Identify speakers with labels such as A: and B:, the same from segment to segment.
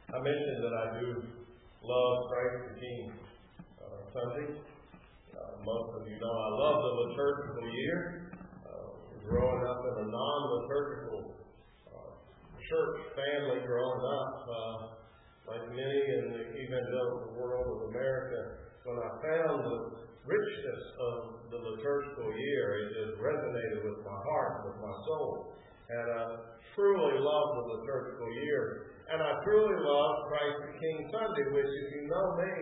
A: I mentioned that I do love Christ the King Sunday. Most of you know I love the liturgical year. Growing up in a non-liturgical church family growing up, like many in the evangelical world of America, when I found the richness of the liturgical year, it just resonated with my heart, with my soul. And I truly love the liturgical year. And I truly love Christ the King Sunday, which, if you know me,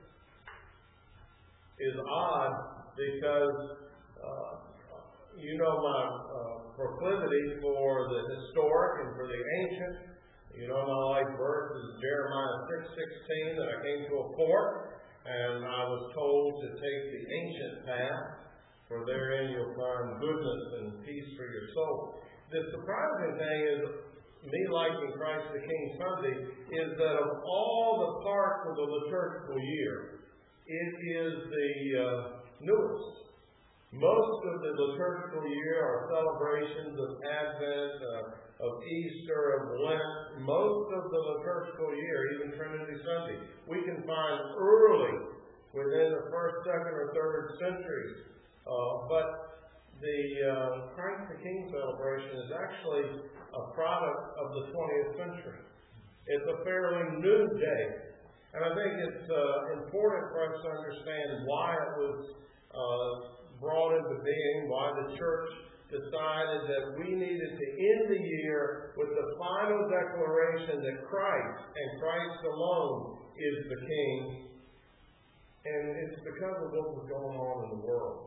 A: is odd because you know my proclivity for the historic and for the ancient. You know my life verse is Jeremiah 6:16, that I came to a port and I was told to take the ancient path, for therein you'll find goodness and peace for your soul. The surprising thing is, me liking Christ the King Sunday, is that of all the parts of the liturgical year, it is the newest. Most of the liturgical year are celebrations of Advent, of Easter, of Lent. Most of the liturgical year, even Trinity Sunday, we can find early within the first, second, or third centuries. But the Christ the King celebration is actually a product of the 20th century. It's a fairly new day. And I think it's important for us to understand why it was brought into being, why the church decided that we needed to end the year with the final declaration that Christ and Christ alone is the King. And it's because of what was going on in the world.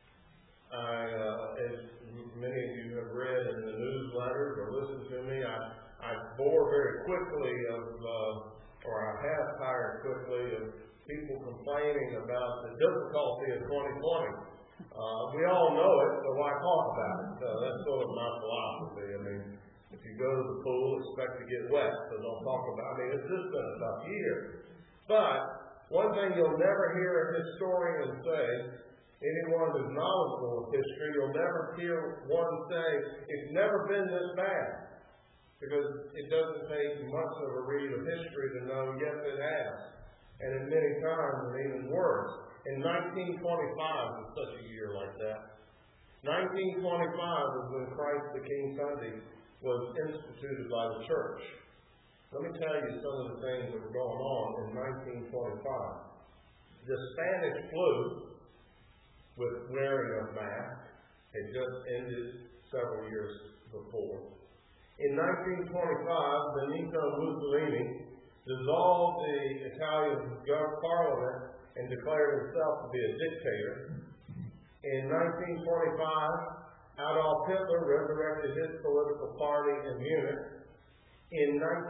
A: As many of you have read in the newsletters or listened to me, I bore very quickly or I have tired quickly of people complaining about the difficulty of 2020. We all know it, so why talk about it? That's sort of my philosophy. I mean, if you go to the pool, expect to get wet, so don't talk about it. I mean, it's just been a tough year. But one thing you'll never hear a historian say, anyone who's knowledgeable of history, you'll never hear one say, it's never been this bad. Because it doesn't take much of a read of history to know, yes, it has. And in many times, and even worse. In 1925 was such a year like that. 1925 was when Christ the King Sunday was instituted by the church. Let me tell you some of the things that were going on in 1925. The Spanish flu, with wearing of masks, had just ended several years before. In 1925, Benito Mussolini dissolved the Italian parliament and declared himself to be a dictator. In 1925, Adolf Hitler resurrected his political party in Munich. In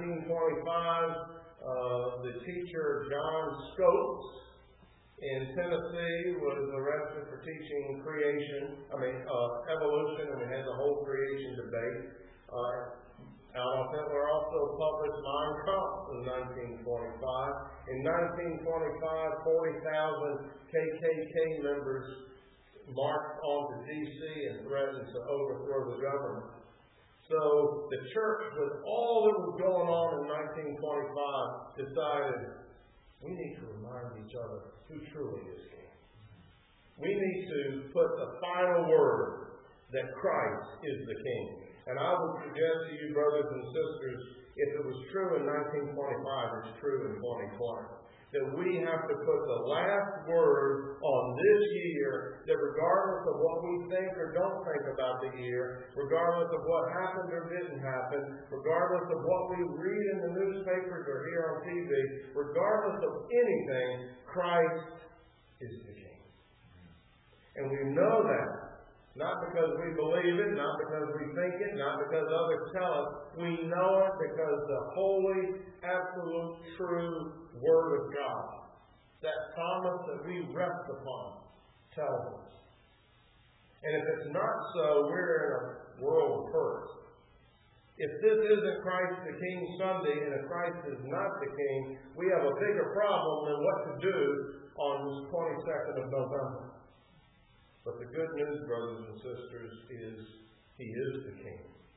A: 1925, the teacher John Scopes in Tennessee was arrested for teaching evolution, and we had the whole creation debate. Adolf Hitler also published Mein Kampf in 1925. In 1925, 40,000 KKK members marched onto D.C. and threatened to overthrow the government. So the church, with all that was going on in 1925, decided we need to remind each other who truly is King. We need to put the final word that Christ is the King. And I would suggest to you, brothers and sisters, if it was true in 1925, it's true in 2020. That we have to put the last word on this year, that regardless of what we think or don't think about the year, regardless of what happened or didn't happen, regardless of what we read in the newspapers or hear on TV, regardless of anything, Christ is the King. And we know that. Not because we believe it, not because we think it, not because others tell us. We know it because the holy, absolute, true Word of God, that promise that we rest upon, tells us. And if it's not so, we're in a world of hurt. If this isn't Christ the King Sunday, and if Christ is not the King, we have a bigger problem than what to do on this 22nd of November. But the good news, brothers and sisters, is He is the King.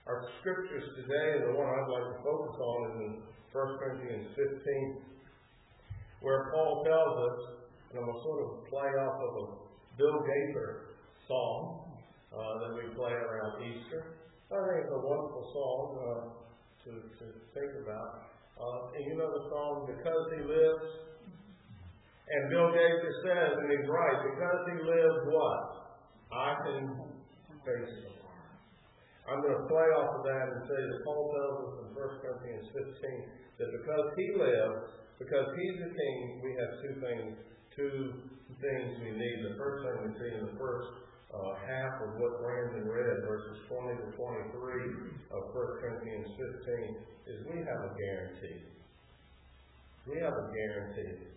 A: Our scriptures today, and the one I'd like to focus on, is in 1 Corinthians 15, where Paul tells us, and I'm going to sort of play off of a Bill Gaither song that we play around Easter. I think it's a wonderful song to think about. And you know the song, Because He Lives? And Bill Gaither says, and he's right, because He lives what? I can face tomorrow. I'm going to play off of that and say that Paul tells us in 1 Corinthians 15 that because He lives, because He's the King, we have two things we need. The first thing we see in the first half of what Brandon read, verses 20 to 23 of 1 Corinthians 15, is we have a guarantee. We have a guarantee.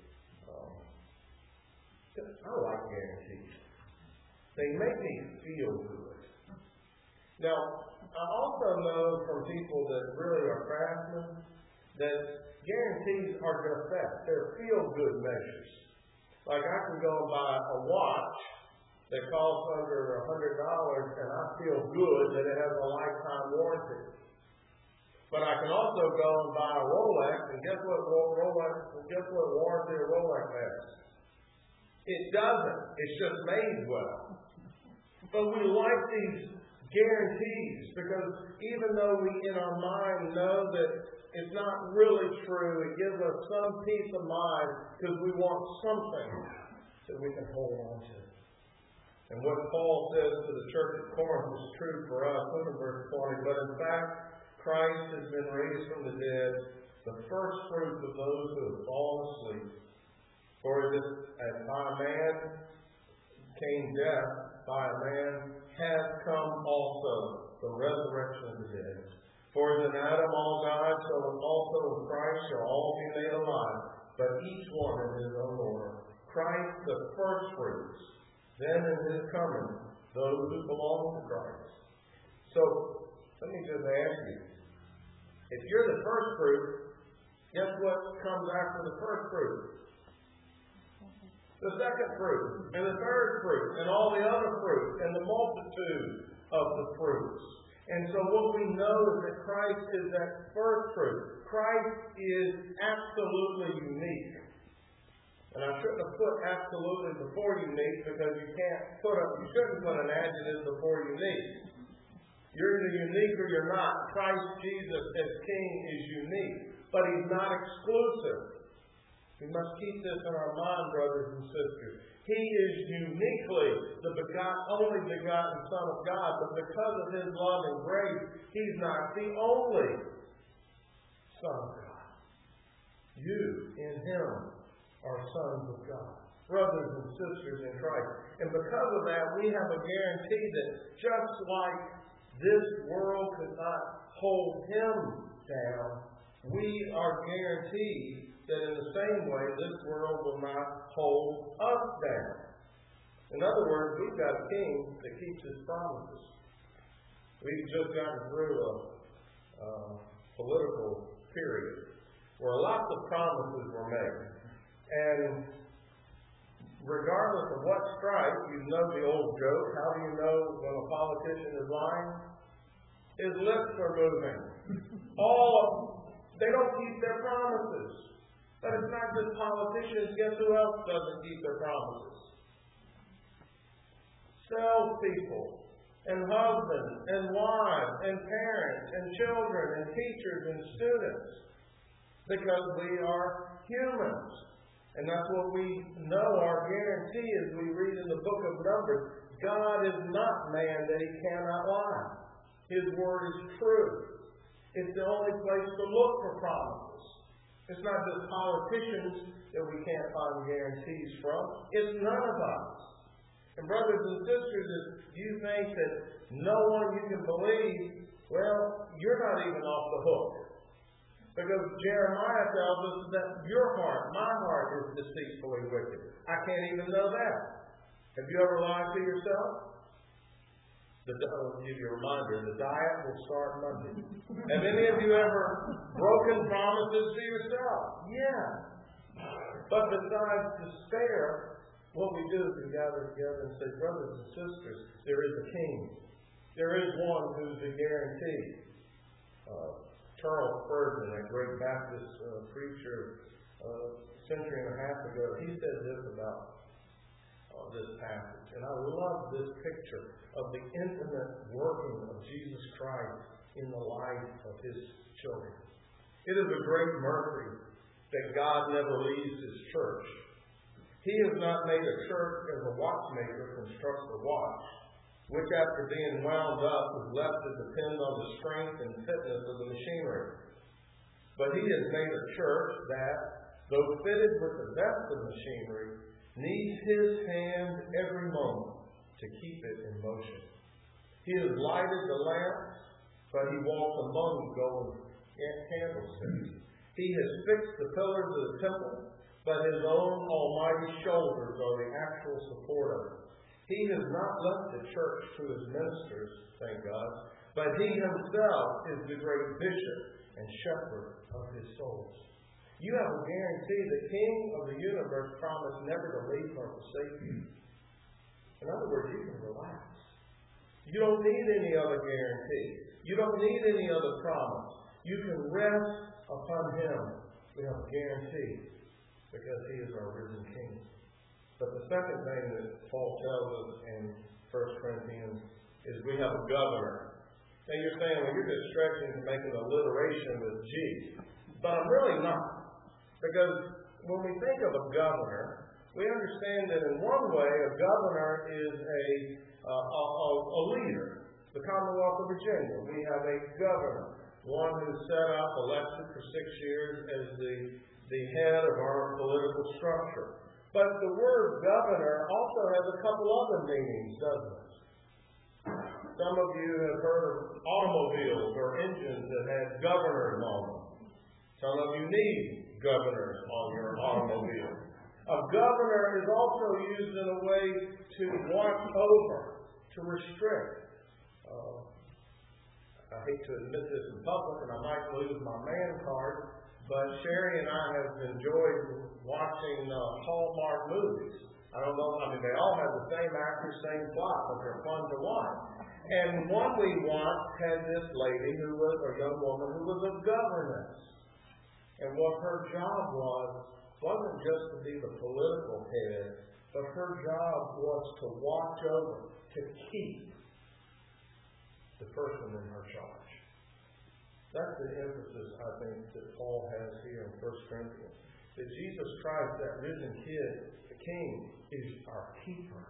A: I like guarantees. They make me feel good. Now, I also know from people that really are craftsmen that guarantees are just that. They're feel-good measures. Like I can go and buy a watch that costs under $100 and I feel good that it has a lifetime warranty. But I can also go and buy a Rolex, and guess what warranty a Rolex has? It doesn't. It's just made well. But we like these guarantees because even though we in our mind know that it's not really true, it gives us some peace of mind because we want something that we can hold on to. And what Paul says to the church at Corinth is true for us. Look at verse 20. But in fact, Christ has been raised from the dead, the first fruits of those who have fallen asleep. For as by a man came death, by a man has come also the resurrection of the dead. For as in Adam all died, so also in Christ shall all be made alive, but each one in his own order. Christ the first fruits, then in His coming, those who belong to Christ. So, let me just ask you, if you're the first fruit, guess what comes after the first fruit? The second fruit, and the third fruit, and all the other fruits, and the multitude of the fruits. And so what we know is that Christ is that first fruit. Christ is absolutely unique. And I shouldn't have put absolutely before unique because you shouldn't put an adjective before unique. You're either unique or you're not. Christ Jesus as King is unique, but He's not exclusive. We must keep this in our mind, brothers and sisters. He is uniquely the only begotten Son of God, but because of His love and grace, He's not the only Son of God. You, in Him, are sons of God, brothers and sisters in Christ. And because of that, we have a guarantee that just like this world could not hold Him down, we are guaranteed that in the same way, this world will not hold us down. In other words, we've got a King that keeps His promises. We've just gotten through a political period where lots of promises were made. And regardless of what strike, you know the old joke, how do you know when a politician is lying? His lips are moving. They don't keep their promises. But it's not just politicians. Guess who else doesn't keep their promises? Salespeople, and husbands, and wives, and parents, and children, and teachers, and students. Because we are humans. And that's what we know our guarantee as we read in the book of Numbers. God is not man that He cannot lie. His word is true. It's the only place to look for promises. It's not just politicians that we can't find guarantees from. It's none of us. And brothers and sisters, if you think that no one you can believe, well, you're not even off the hook. Because Jeremiah tells us that my heart is deceitfully wicked. I can't even know that. Have you ever lied to yourself? I'll give you a reminder, the diet will start Monday. Have any of you ever broken promises to yourself? Yeah. But besides despair, what we do is we gather together and say, brothers and sisters, there is a King. There is one who's the guarantee. Charles Spurgeon, a great Baptist preacher a century and a half ago, he said this about this passage. And I love this picture of the intimate working of Jesus Christ in the life of His children. It is a great mercy that God never leaves His church. He has not made a church as a watchmaker constructs a watch, which after being wound up is left to depend on the strength and fitness of the machinery. But He has made a church that, though fitted with the best of machinery, needs His hand every moment to keep it in motion. He has lighted the lamps, but He walks among the golden candlesticks. He has fixed the pillars of the temple, but His own almighty shoulders are the actual support of it. He has not left the church to His ministers, thank God, but He Himself is the great bishop and shepherd of His souls. You have a guarantee the King of the universe promised never to leave nor forsake you. In other words, you can relax. You don't need any other guarantee. You don't need any other promise. You can rest upon Him. We have a guarantee because He is our risen King. But the second thing that Paul tells us in 1 Corinthians is we have a governor. Now you're saying, well, you're just stretching to make an alliteration with G. But I'm really not. Because when we think of a governor, we understand that in one way a governor is a leader. The Commonwealth of Virginia, we have a governor, one who's set up, elected for 6 years as the head of our political structure. But the word governor also has a couple other meanings, doesn't it? Some of you have heard of automobiles or engines that had governors on them. Some of you need governors on your automobile. A governor is also used in a way to watch over, to restrict. I hate to admit this in public, and I might lose my man card, but Sherry and I have enjoyed watching Hallmark movies. I don't know, they all have the same actors, same plot, but they're fun to watch. And one we watched had this lady a young woman who was a governess. And what her job wasn't just to be the political head, but her job was to watch over, to keep the person in her charge. That's the emphasis, I think, that Paul has here in 1 Corinthians. That Jesus Christ, that risen King, is our keeper.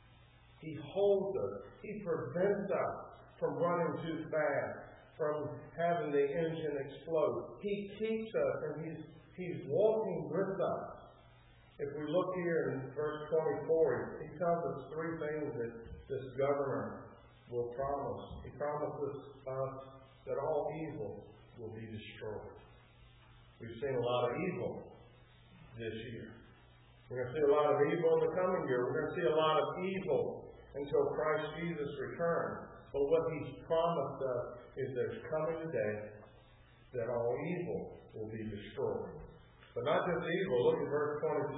A: He holds us. He prevents us from running too fast, from having the engine explode. He keeps us, and He's walking with us. If we look here in verse 24, he tells us three things that this governor will promise. He promises us that all evil will be destroyed. We've seen a lot of evil this year. We're going to see a lot of evil in the coming year. We're going to see a lot of evil until Christ Jesus returns. But what He's promised us is there's coming a day that all evil will be destroyed. But not just evil. Look at verse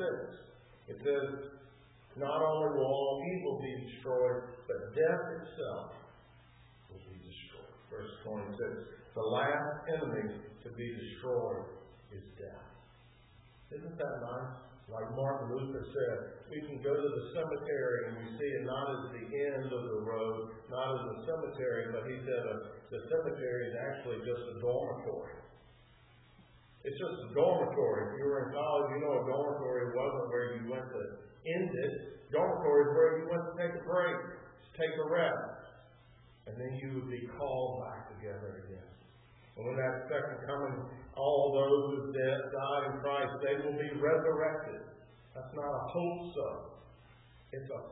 A: 26. It says, not only will all evil be destroyed, but death itself will be destroyed. Verse 26. The last enemy to be destroyed is death. Isn't that nice? Like Martin Luther said, we can go to the cemetery and we see it not as the end of the road, not as a cemetery, but he said the cemetery is actually just a dormitory. It's just a dormitory. If you were in college, you know a dormitory wasn't where you went to end it. Dormitory is where you went to take a break, to take a rest. And then you would be called back together again. And when that second coming, all those who died in Christ, they will be resurrected. That's not a hope so. It's a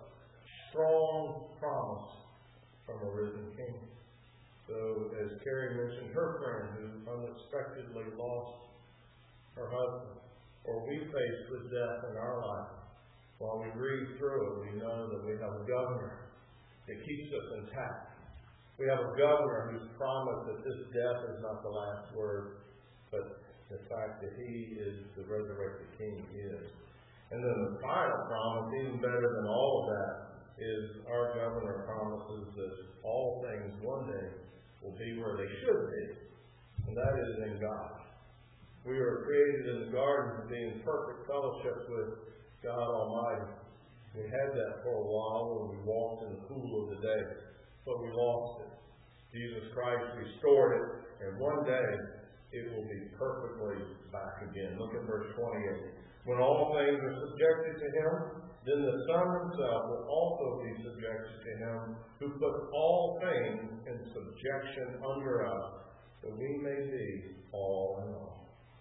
A: strong promise from a risen King. So, as Carrie mentioned, her friend who unexpectedly lost her husband, or we faced with death in our life, while we read through it, we know that we have a governor that keeps us intact. We have a governor who's promised that this death is not the last word, but the fact that He is the resurrected King is. And then the final promise, even better than all of that, is our governor promises that all things one day will be where they should be, and that is in God. We were created in the garden to be in perfect fellowship with God Almighty. We had that for a while when we walked in the cool of the day, but we lost it. Jesus Christ restored it, and one day it will be perfectly back again. Look at verse 28. When all things are subjected to Him, then the Son Himself will also be subjected to Him who put all things in subjection under us, that we may be all in all.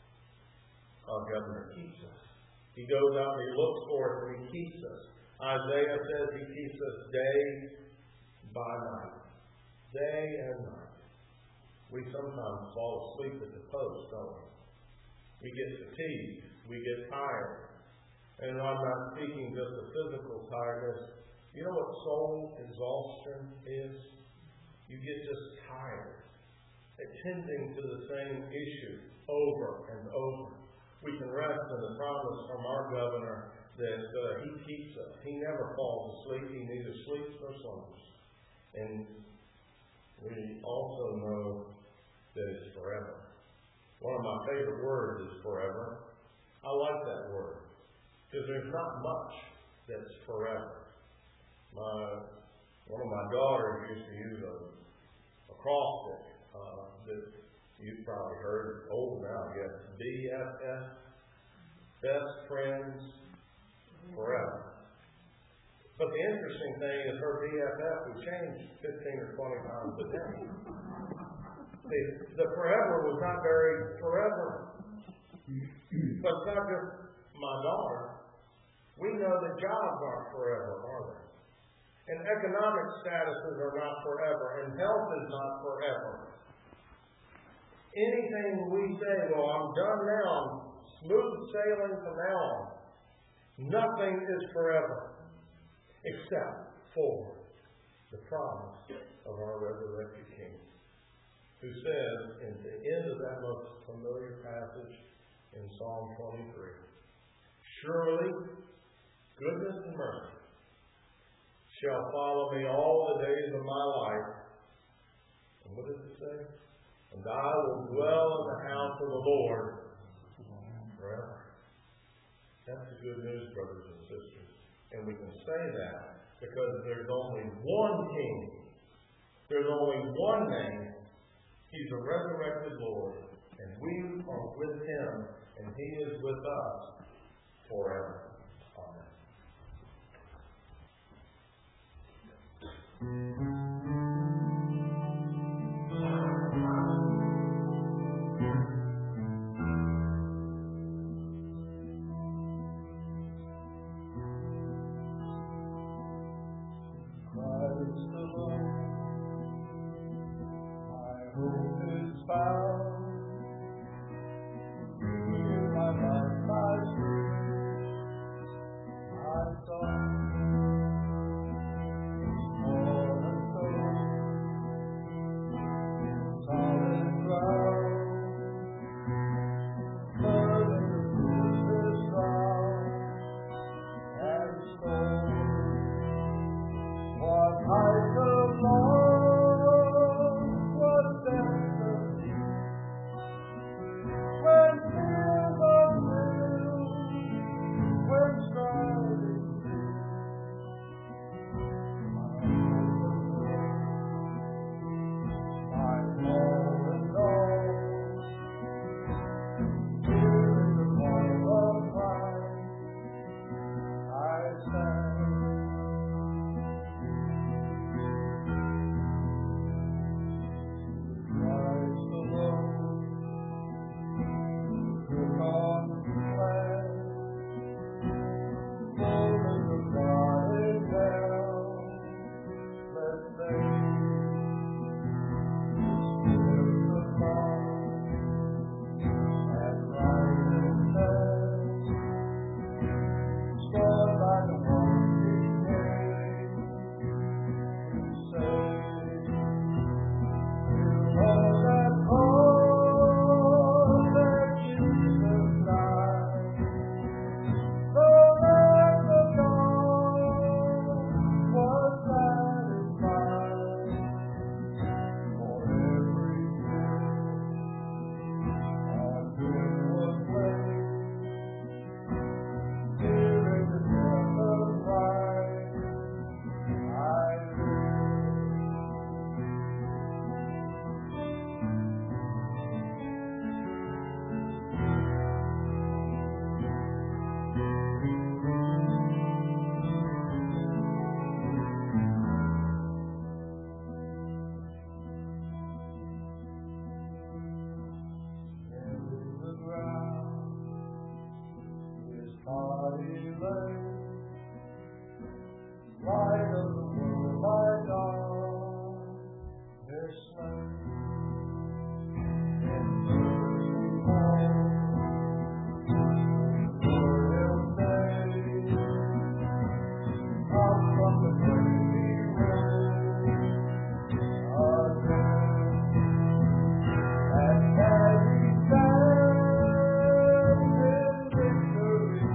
A: Our governor keeps us. He goes out and He looks for us and He keeps us. Isaiah says He keeps us day by night. Day and night. We sometimes fall asleep at the post, don't we? We get fatigued. We get tired. And I'm not speaking just of physical tiredness. You know what soul exhaustion is? You get just tired, attending to the same issue over and over. We can rest in the promise from our governor that He keeps us. He never falls asleep. He neither sleeps nor slumbers. And we also know that it's forever. One of my favorite words is forever. I like that word, because there's not much that's forever. One of my daughters used to use a acrostic that you've probably heard. It's old now, yes. BFF, best friends forever. But the interesting thing is her BFF would change 15 or 20 times a day. See, the forever was not very forever. But it's not just my daughter. We know that jobs aren't forever, are they? And economic statuses are not forever. And health is not forever. Anything we say, well, I'm done now, I'm smooth sailing from now on. Nothing is forever. Except for the promise of our resurrected King, who says in the end of that most familiar passage in Psalm 23, surely goodness and mercy shall follow me all the days of my life. And what does it say? And I will dwell in the house of the Lord forever. That's the good news, brothers and sisters. And we can say that because there's only one King. There's only one name. He's the resurrected Lord. And we are with Him. And He is with us forever. Amen. Galilee, light of the world, thy dawn is slain. In mercy born, Lord will save, up from the grave he rose again, and as he stands in victory,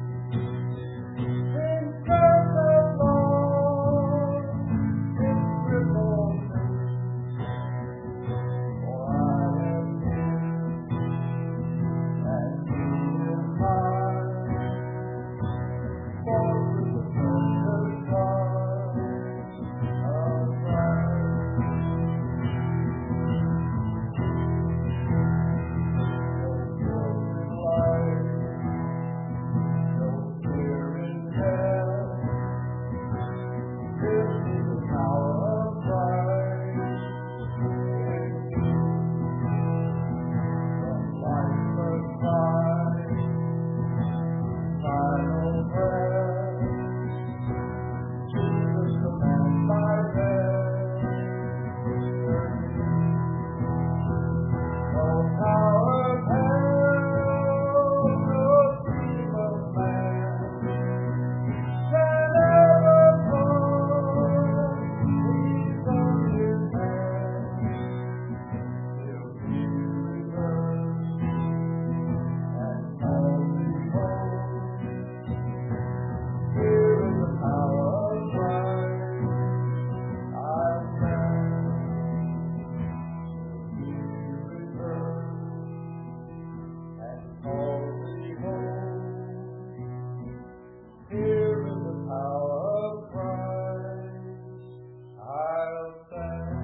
A: in search of lost, in crippled faith, for I am his, and he is mine, bought with the precious blood of Christ. No guilt in life, no fear in death. This is the power of Christ in me. From life aside, final breath, Jesus commands my death. No power of hell, no scheme of man can ever pluck these from his hand. Till he returns and calls me home, here in the power of Christ I'll stand. Till he returns and calls me home, here in the power of Christ I'll stand.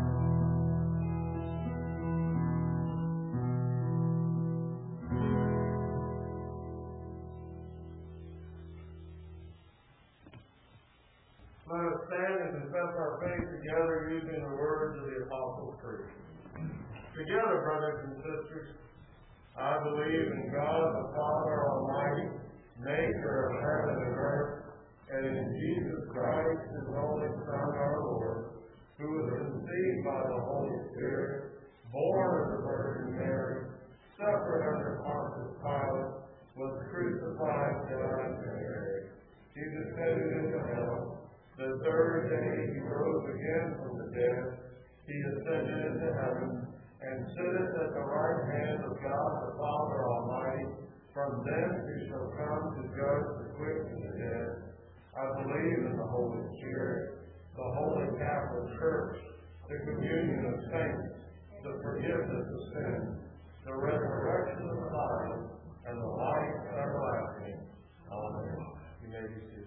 A: Let us stand and confess our faith together using the words of the Apostles' Creed. Together, brothers and sisters, I believe in God the Father Almighty, maker of heaven and earth, and in Jesus Christ, his only Son, our Lord, who was conceived by the Holy Spirit, born of the Virgin Mary, suffered under Pontius Pilate, was crucified, died, and buried. He descended into hell. The third day he rose again from the dead. He ascended into heaven, and sitteth at the right hand of God the Father Almighty. From thence he shall come to judge the quick and the dead. I believe in the Holy Spirit, the Holy Catholic Church, the communion of saints, the forgiveness of sins, the resurrection of the body, and the life everlasting. Amen. You may be seated.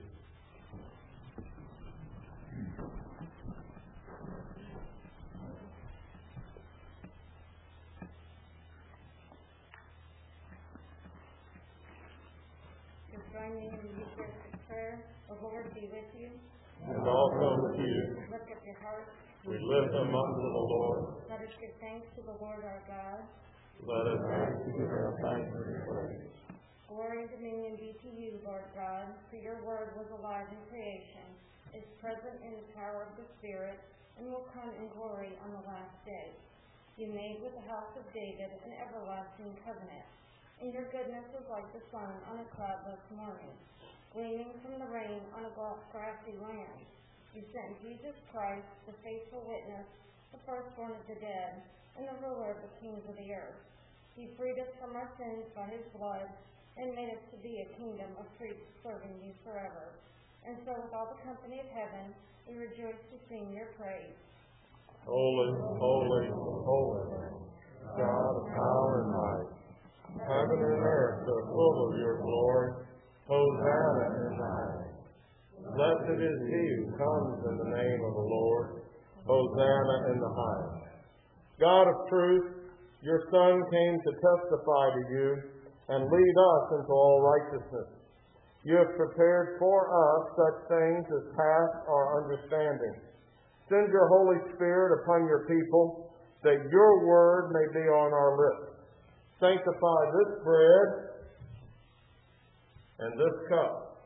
B: Join me in the Eucharistic prayer. The Lord be with you.
A: And also with you.
B: Lift up your hearts.
A: We lift them up to the Lord.
B: Let us give thanks to the Lord our God.
A: Let us give our thanks and praise.
B: Glory and dominion be to you, Lord God, for your word was alive in creation, is present in the power of the Spirit, and will come in glory on the last day. You made with the house of David an everlasting covenant. And your goodness is like the sun on a cloudless morning, gleaming from the rain on a grassy land. You sent Jesus Christ, the faithful witness, the firstborn of the dead, and the ruler of the kings of the earth. He freed us from our sins by his blood, and made us to be a kingdom of priests serving you forever. And so with all the company of heaven, we rejoice to sing your praise.
A: Holy, holy, holy, God of power and might. Heaven and earth are full of your glory. Hosanna in the highest. Blessed is he who comes in the name of the Lord. Hosanna in the highest. God of truth, your Son came to testify to you and lead us into all righteousness. You have prepared for us such things as pass our understanding. Send your Holy Spirit upon your people, that your word may be on our lips. Sanctify this bread and this cup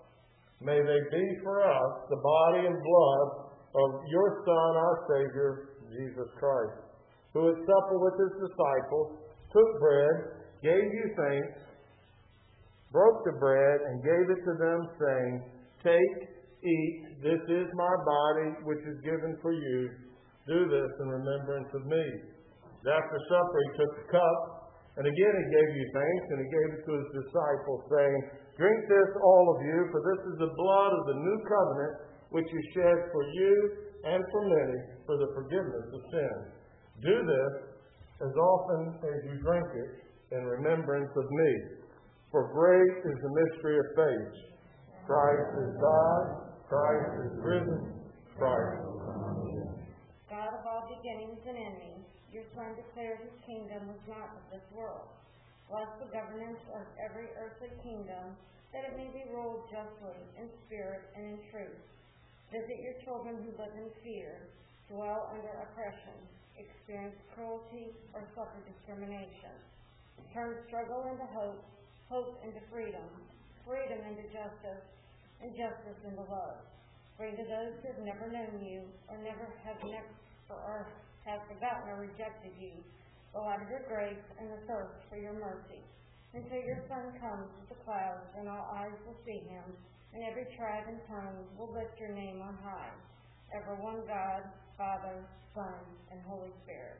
A: may they be for us the body and blood of your Son, our Savior, Jesus Christ, who at supper with his disciples took bread, gave you thanks, broke the bread, and gave it to them, saying, Take, eat, this is my body, which is given for you. Do this in remembrance of me. After supper, he took the cup, and again he gave you thanks, and he gave it to his disciples, saying, Drink this, all of you, for this is the blood of the new covenant, which is shed for you and for many for the forgiveness of sins. Do this as often as you drink it in remembrance of me. For great is the mystery of faith. Christ is God, Christ is risen, Christ is come again.
B: God of all beginnings and endings, your Son declared his kingdom was not of this world. Bless the governance of every earthly kingdom, that it may be ruled justly in spirit and in truth. Visit your children who live in fear, dwell under oppression, experience cruelty, or suffer discrimination. Turn struggle into hope, hope into freedom, freedom into justice, and justice into love. Bring to those who have never known you, or have forgotten or rejected you, the light of your grace and the thirst for your mercy, until your Son comes with the clouds, and all eyes will see him, and every tribe and tongue will lift your name on high. Ever one God, Father, Son, and Holy Spirit.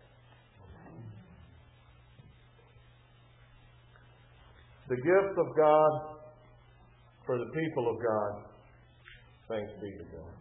A: The gift of God for the people of God. Thanks be to God.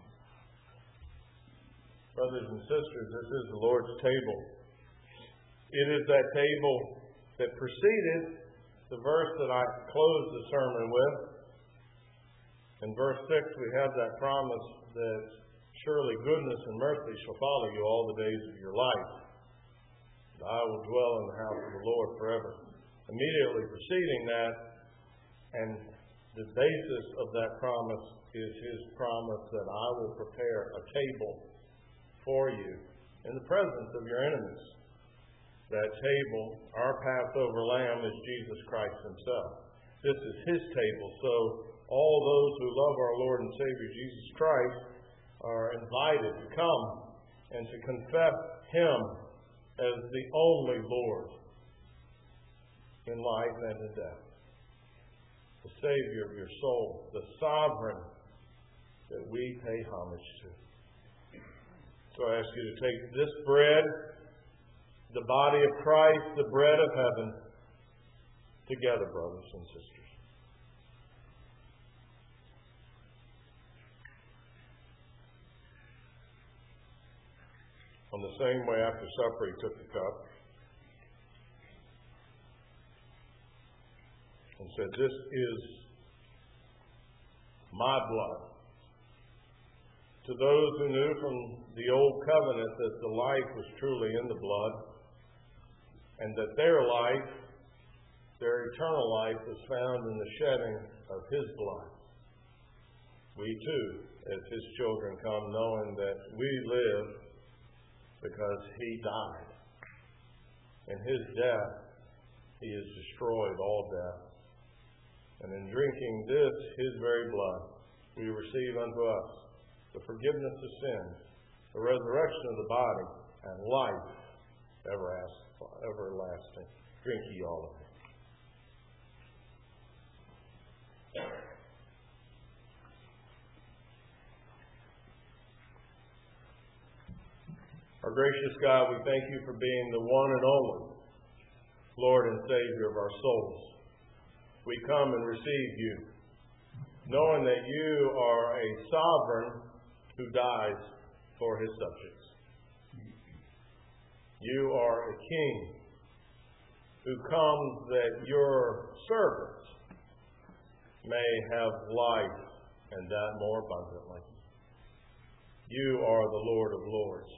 A: Brothers and sisters, this is the Lord's table. It is that table that preceded the verse that I closed the sermon with. In verse 6, we have that promise that surely goodness and mercy shall follow you all the days of your life. I will dwell in the house of the Lord forever. Immediately preceding that, and the basis of that promise is his promise that I will prepare a table for you in the presence of your enemies. That table, our Passover lamb, is Jesus Christ himself. This is his table. So all those who love our Lord and Savior Jesus Christ are invited to come and to confess him as the only Lord in life and in death. The Savior of your soul, the sovereign that we pay homage to. So I ask you to take this bread, the body of Christ, the bread of heaven, together, brothers and sisters. On the same way, after supper, he took the cup and said, This is my blood. To those who knew from the old covenant that the life was truly in the blood, and that their life, their eternal life, was found in the shedding of his blood. We too, as his children, come knowing that we live because he died. In his death, he has destroyed all death. And in drinking this, his very blood, we receive unto us the forgiveness of sins, the resurrection of the body, and life everlasting. Drink ye all of it. Our gracious God, we thank you for being the one and only Lord and Savior of our souls. We come and receive you, knowing that you are a sovereign who dies for his subjects. You are a king who comes that your servants may have life, and that more abundantly. You are the Lord of lords.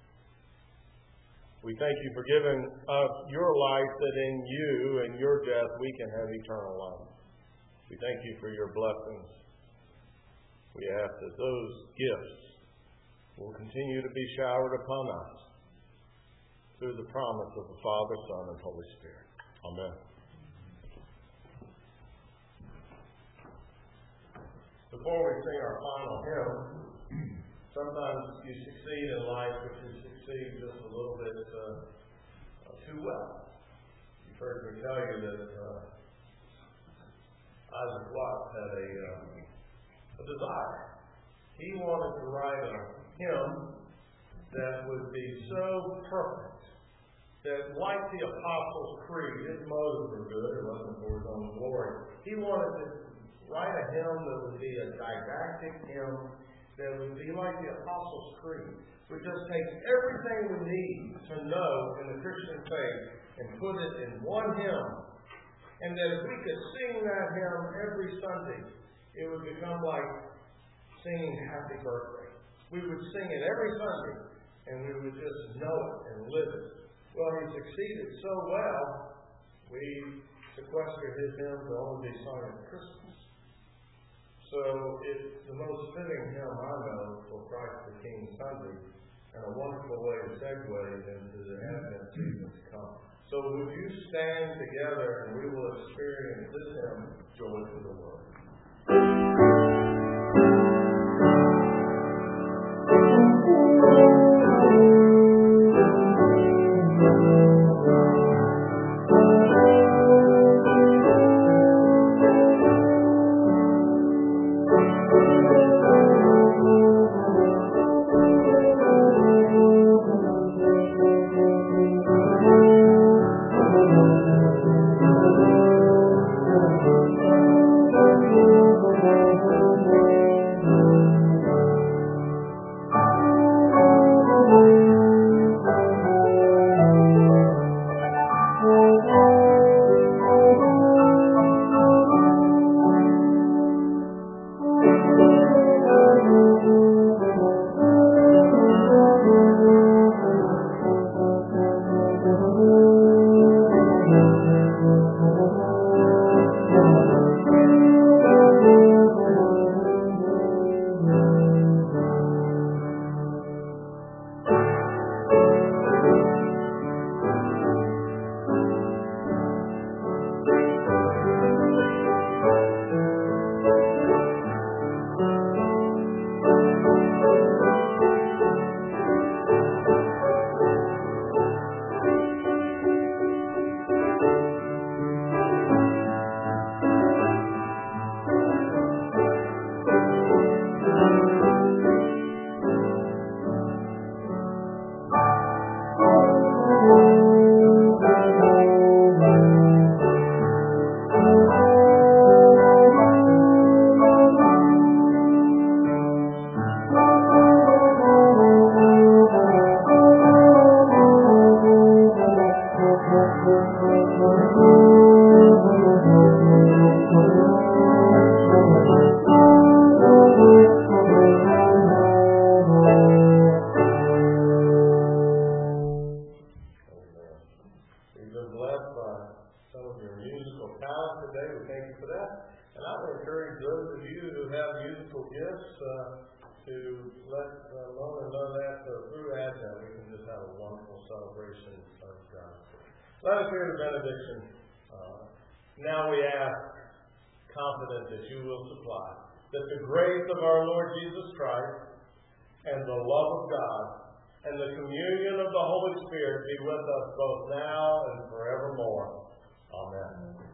A: We thank you for giving us your life, that in you and your death we can have eternal life. We thank you for your blessings. We ask that those gifts will continue to be showered upon us through the promise of the Father, Son, and Holy Spirit. Amen. The before we sing our final hymn, sometimes you succeed in life, but you succeed just a little bit too well. You've heard me tell you that Isaac Watts had a desire. He wanted to write a hymn that would be so perfect that, like the Apostles' Creed, his motives were good, it wasn't for his own glory. He wanted to write a hymn that would be a didactic hymn that would be like the Apostles' Creed. Would just take everything we need to know in the Christian faith and put it in one hymn. And that if we could sing that hymn every Sunday, it would become like singing Happy Birthday. We would sing it every Sunday, and we would just know it and live it. Well, he succeeded so well, we sequestered his hymn to only be sung at Christmas. So it's the most fitting hymn I know for Christ the King Sunday, and a wonderful way to segue into the Advent season to come. So would you stand together and we will experience this hymn, Joy to the World. Let us hear the benediction. Now we ask, confident that you will supply, that the grace of our Lord Jesus Christ and the love of God and the communion of the Holy Spirit be with us both now and forevermore. Amen.